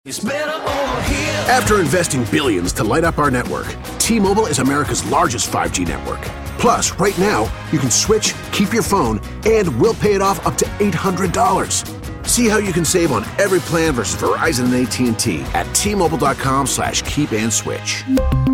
After investing billions to light up our network, T-Mobile is America's largest 5G network. Plus, right now, you can switch, keep your phone, and we'll pay it off up to $800. See how you can save on every plan versus Verizon and AT&T at T-Mobile.com/keep-and-switch.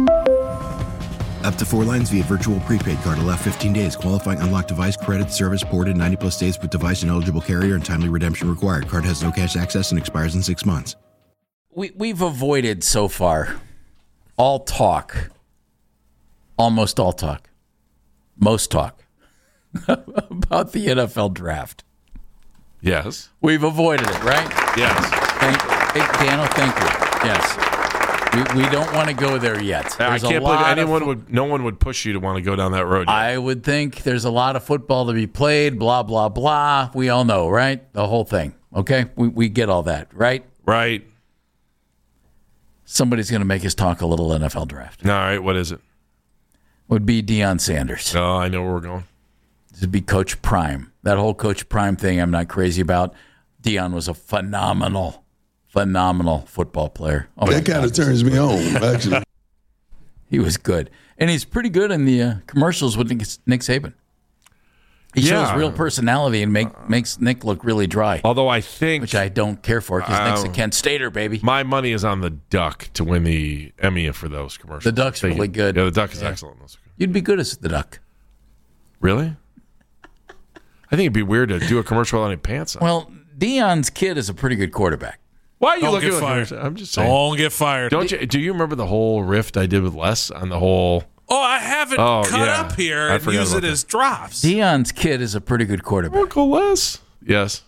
Up to 4 lines via virtual prepaid card. Allow 15 days. Qualifying unlocked device credit service ported 90-plus days with device and eligible carrier and timely redemption required. Card has no cash access and expires in 6 months. We've avoided so far all talk, almost all talk, most talk about the NFL draft. Yes. We've avoided it, right? Yes. Dano, thank you. Yes. We don't want to go there yet. I can't believe no one would push you to want to go down that road yet. I would think there's a lot of football to be played, blah, blah, blah. We all know, right? The whole thing. Okay? We get all that, right? Right. Somebody's going to make us talk a little NFL draft. All right, what is it? Would be Deion Sanders. Oh, I know where we're going. This would be Coach Prime. That whole Coach Prime thing I'm not crazy about. Deion was a phenomenal football player. Oh, that kind of turns me on, actually. He was good. And he's pretty good in the commercials with Nick Saban. He shows real personality and makes Nick look really dry. Although I think... Which I don't care for because Nick's a Kent Stater, baby. My money is on the Duck to win the Emmy for those commercials. The Duck's really good. Yeah, the Duck is excellent. You'd be good as the Duck. Really? I think it'd be weird to do a commercial without any pants on. Well, Deion's kid is a pretty good quarterback. Why are you looking at fired? I'm just saying. Don't get fired. Do you remember the whole rift I did with Les on the whole... Oh, I have it cut up here and use it as drops. Deion's kid is a pretty good quarterback. Uncle Les. Yes.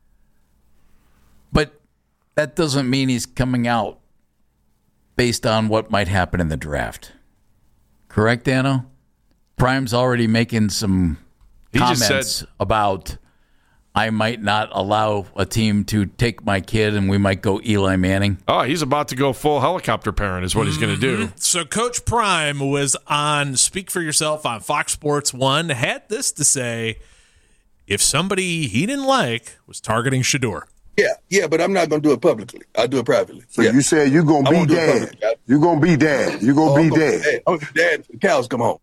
But that doesn't mean he's coming out based on what might happen in the draft. Correct, Dano? Prime's already making some comments about I might not allow a team to take my kid and we might go Eli Manning. Oh, he's about to go full helicopter parent is what he's going to do. So Coach Prime was on Speak for Yourself on Fox Sports 1, had this to say, if somebody he didn't like was targeting Shedeur. Yeah, but I'm not going to do it publicly. I'll do it privately. So you said you're going to be dad. You're going to be dad. You're going to be dad. I'm dad. The cows come home.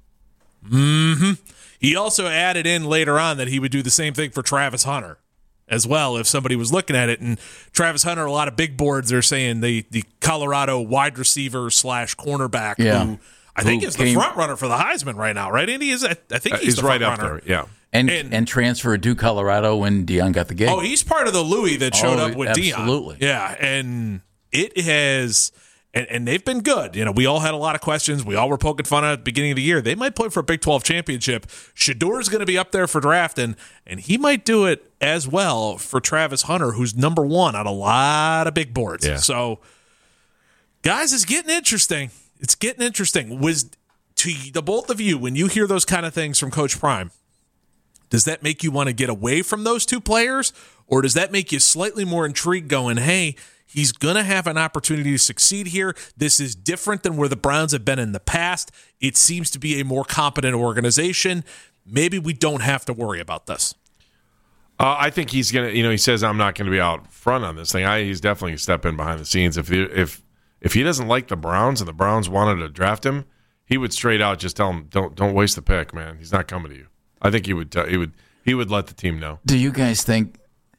Mm-hmm. He also added in later on that he would do the same thing for Travis Hunter as well if somebody was looking at it. And Travis Hunter, a lot of big boards are saying the Colorado wide receiver / cornerback who I think is the front runner for the Heisman right now, right, Andy? I think he's the right front up runner. there, yeah. And transferred to Colorado when Deion got the gig. Oh, he's part of the Louis that showed up with Deion. Absolutely. Yeah, and it has... And they've been good. You know, we all had a lot of questions. We all were poking fun at the beginning of the year. They might play for a Big 12 championship. Shedeur's going to be up there for drafting, and he might do it as well for Travis Hunter, who's number one on a lot of big boards. Yeah. So, guys, it's getting interesting. It's getting interesting. To the both of you, when you hear those kind of things from Coach Prime, does that make you want to get away from those two players, or does that make you slightly more intrigued going, hey, he's going to have an opportunity to succeed here. This is different than where the Browns have been in the past. It seems to be a more competent organization. Maybe we don't have to worry about this. I think he's going to, he says, I'm not going to be out front on this thing. He's definitely going to step in behind the scenes. If he doesn't like the Browns and the Browns wanted to draft him, he would straight out just tell him, don't waste the pick, man. He's not coming to you. I think he would let the team know. Do you guys think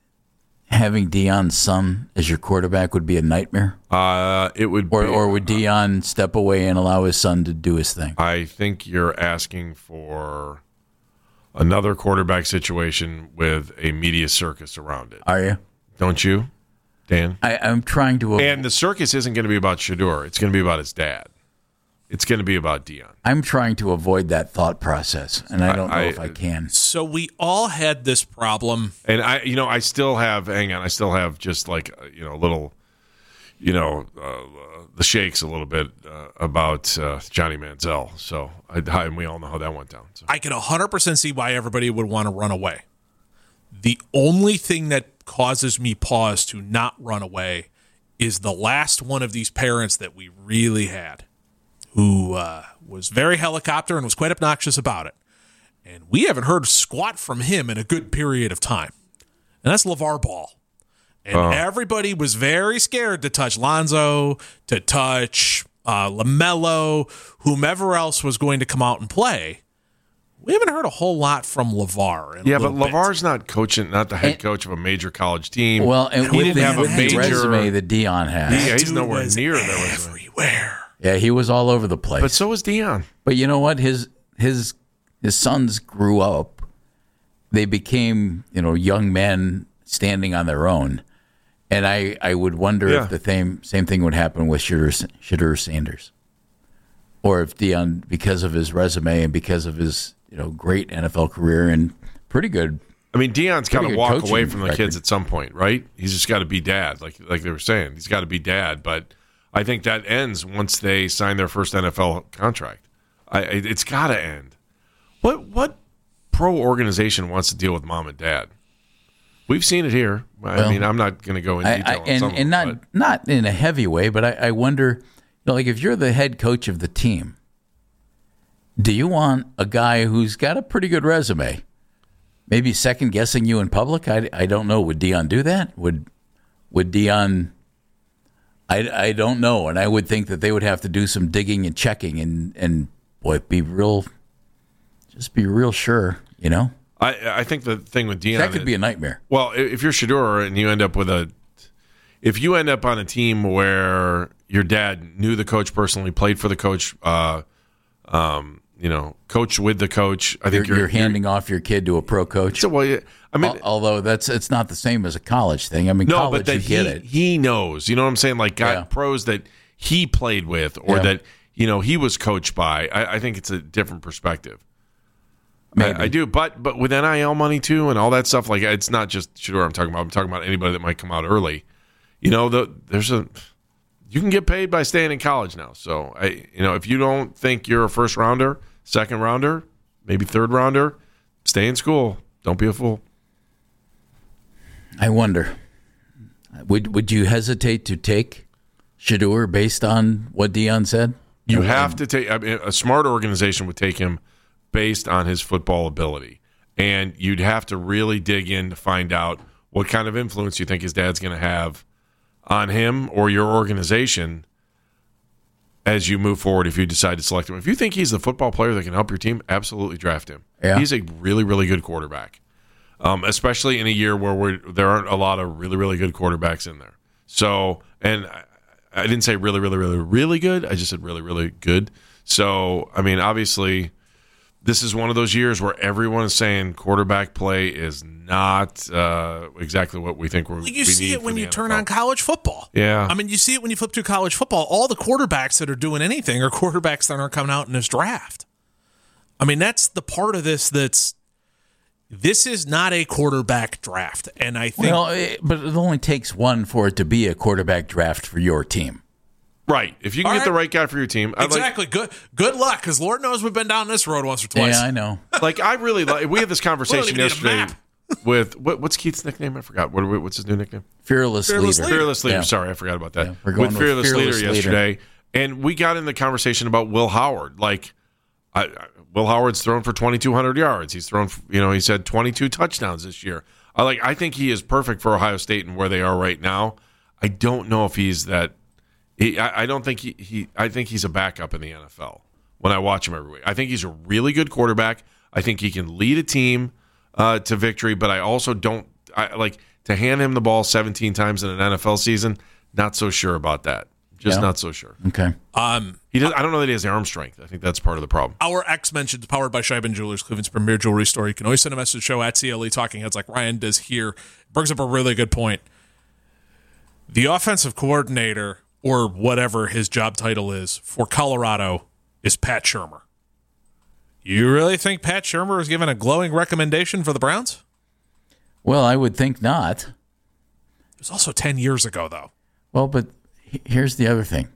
having Deion's son as your quarterback would be a nightmare? It would be. Or would Deion step away and allow his son to do his thing? I think you're asking for another quarterback situation with a media circus around it. Are you? Don't you, Dan? I'm trying to... And the circus isn't going to be about Shedeur. It's going to be about his dad. It's going to be about Deion. I'm trying to avoid that thought process, and I don't know if I can. So we all had this problem. And I still have, I still have just like, a little, the shakes a little bit about Johnny Manziel. So, and we all know how that went down. So. I can 100% see why everybody would want to run away. The only thing that causes me pause to not run away is the last one of these parents that we really had, who was very helicopter and was quite obnoxious about it. And we haven't heard squat from him in a good period of time. And that's LeVar Ball. And everybody was very scared to touch Lonzo, to touch LaMelo, whomever else was going to come out and play. We haven't heard a whole lot from LeVar. Yeah, but LeVar's not the head coach of a major college team. Well, and he didn't have a major resume that Dion has. Yeah, he's nowhere near that everywhere. Yeah, he was all over the place. But so was Dion. But you know what? His sons grew up. They became, young men standing on their own. And I would wonder if the same thing would happen with Shedeur Sanders. Or if Dion, because of his resume and because of his great NFL career and pretty good. I mean, Dion's got to walk away from the kids at some point, right? He's just got to be dad, like they were saying. He's got to be dad. But I think that ends once they sign their first NFL contract. It's got to end. What pro organization wants to deal with mom and dad? We've seen it here. I mean, I'm not going to go into detail on some of them, not in a heavy way, but I wonder, like if you're the head coach of the team, do you want a guy who's got a pretty good resume, maybe second guessing you in public? I don't know. Would Dion do that? Would Dion? I don't know, and I would think that they would have to do some digging and checking, and boy, be real sure, I think the thing with Dion, that could be a nightmare. Well, if you're Shedeur and you end up on a team where your dad knew the coach personally, played for the coach, coached with the coach, I think you're handing off your kid to a pro coach. So, well, I mean, although it's not the same as a college thing. I mean, no, college, but you get it. He knows. You know what I'm saying? Like pros that he played with, or that he was coached by. I think it's a different perspective. I do, but with NIL money too and all that stuff, like it's not just Shedeur I'm talking about. I'm talking about anybody that might come out early. You can get paid by staying in college now. So if you don't think you're a first rounder, second rounder, maybe third rounder, stay in school. Don't be a fool. I wonder, would you hesitate to take Shedeur based on what Dion said? You have to take. I mean, a smart organization would take him based on his football ability, and you'd have to really dig in to find out what kind of influence you think his dad's going to have on him or your organization as you move forward. If you decide to select him, if you think he's the football player that can help your team, absolutely draft him. Yeah. He's a really, really good quarterback, especially in a year where there aren't a lot of really, really good quarterbacks in there. So, and I didn't say really, really, really, really good. I just said really, really good. So, I mean, obviously, this is one of those years where everyone is saying quarterback play is not exactly what we think we need. You see it when you turn on college football. Yeah. I mean, you see it when you flip through college football. All the quarterbacks that are doing anything are quarterbacks that aren't coming out in this draft. I mean, that's the part of this this is not a quarterback draft. And I think. Well, but it only takes one for it to be a quarterback draft for your team. Right. If you can get the right guy for your team. Exactly. Good luck, because Lord knows we've been down this road once or twice. Yeah, I know. I really like. We had this conversation yesterday with what's Keith's nickname? I forgot. What's his new nickname? Fearless Leader. Fearless Leader. Yeah. Sorry, I forgot about that. Yeah, we're going with Fearless Leader Leader yesterday, and we got in the conversation about Will Howard. Like, Will Howard's thrown for 2,200 yards. He's thrown. He's had 22 touchdowns this year. I think he is perfect for Ohio State and where they are right now. I don't know if he's that. I don't think I think he's a backup in the NFL when I watch him every week. I think he's a really good quarterback. I think he can lead a team to victory, but I also don't like to hand him the ball 17 times in an NFL season. Not so sure about that. Not so sure. Okay. I don't know that he has the arm strength. I think that's part of the problem. Our X mentions powered by Scheiben Jewelers, Cleveland's premier jewelry store. You can always send a message to show at CLE Talking Heads like Ryan does here. Brings up a really good point. The offensive coordinator, or whatever his job title is, for Colorado is Pat Shurmur. You really think Pat Shurmur is given a glowing recommendation for the Browns? Well, I would think not. It was also 10 years ago, though. Well, but here's the other thing.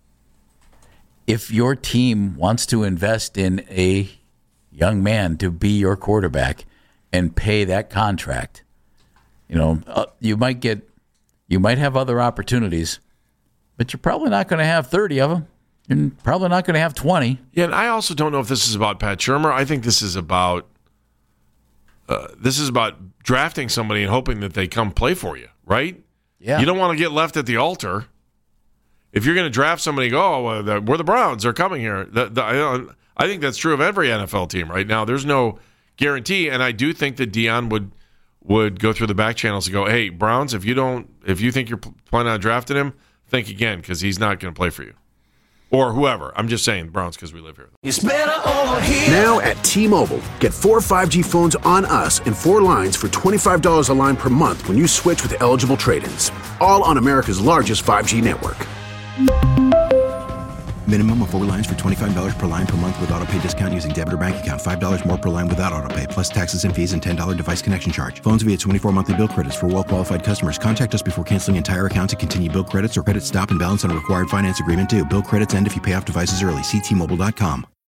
If your team wants to invest in a young man to be your quarterback and pay that contract, you might have other opportunities, but you're probably not going to have 30 of them. You're probably not going to have 20. Yeah, and I also don't know if this is about Pat Shurmur. I think this is about drafting somebody and hoping that they come play for you, right? Yeah. You don't want to get left at the altar. If you're going to draft somebody, we're the Browns. They're coming here. I think that's true of every NFL team right now. There's no guarantee, and I do think that Dion would go through the back channels and go, hey, Browns, if you think you're planning on drafting him, think again, because he's not going to play for you. Or whoever. I'm just saying Browns because we live here. It's better over here. Now at T-Mobile, get 4 5G phones on us and 4 lines for $25 a line per month when you switch with eligible trade-ins. All on America's largest 5G network. Minimum of 4 lines for $25 per line per month with autopay discount using debit or bank account. $5 more per line without autopay, plus taxes and fees and $10 device connection charge. Phones via 24 monthly bill credits for well-qualified customers. Contact us before canceling entire account to continue bill credits or credit stop and balance on a required finance agreement due. Bill credits end if you pay off devices early. See T-Mobile.com.